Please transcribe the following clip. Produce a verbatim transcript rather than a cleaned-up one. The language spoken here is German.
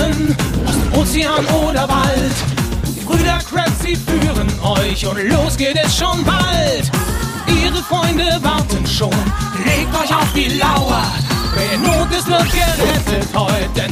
Tieren, aus dem Ozean oder Wald. Die Brüder Krabs, sie führen euch und los geht es schon bald. Ihre Freunde warten schon, legt euch auf die Lauer. Wer in Not ist, wird gerettet heute, denn